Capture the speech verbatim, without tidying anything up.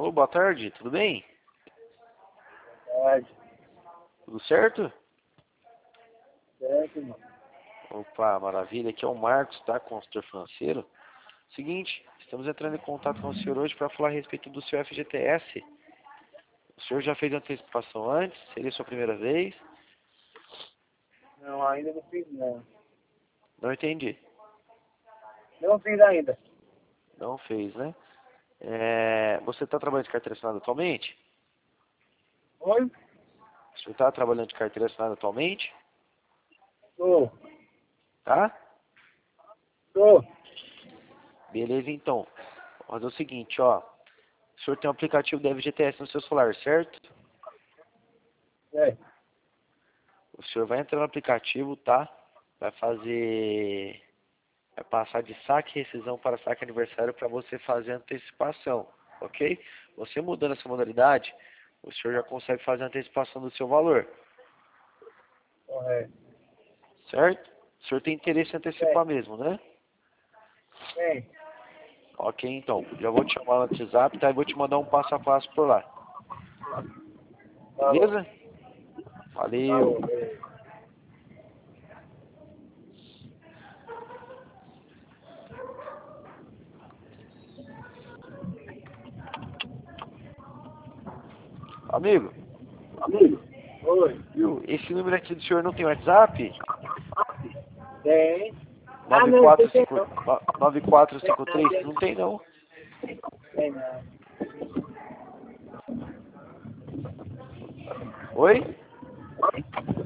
Ô, boa tarde, tudo bem? Pode. Tudo certo? Certo, mano. Opa, maravilha. Aqui é o Marcos, tá? Consultor financeiro. Seguinte, estamos entrando em contato com o senhor hoje para falar a respeito do seu F G T S. O senhor já fez antecipação antes? Seria a sua primeira vez? Não, ainda não fiz, não. Não entendi. Não fiz ainda. Não fez, né? É, você está trabalhando de carteira assinada atualmente? Oi? O senhor está trabalhando de carteira assinada atualmente? Tô. Tá? Tô. Beleza, então. Vou fazer o seguinte, ó. O senhor tem um aplicativo da F G T S no seu celular, certo? É. O senhor vai entrar no aplicativo, tá? Vai fazer... Vai passar de saque e rescisão para saque aniversário para você fazer antecipação, ok? Você mudando essa modalidade, o senhor já consegue fazer a antecipação do seu valor, Correto. certo? O senhor tem interesse em antecipar mesmo, né? Tem. Ok, então. Já vou te chamar no WhatsApp, tá? E vou te mandar um passo a passo por lá. Falou. Beleza? Valeu. Falou. Beleza. Amigo, Amigo? Oi. viu? Esse número aqui do senhor não tem WhatsApp? Tem. Ah, nove não, quatro tem, tem cinco não. nove quatro Tem cinco não, três? tem Não não. tem, não. Tem não. Oi?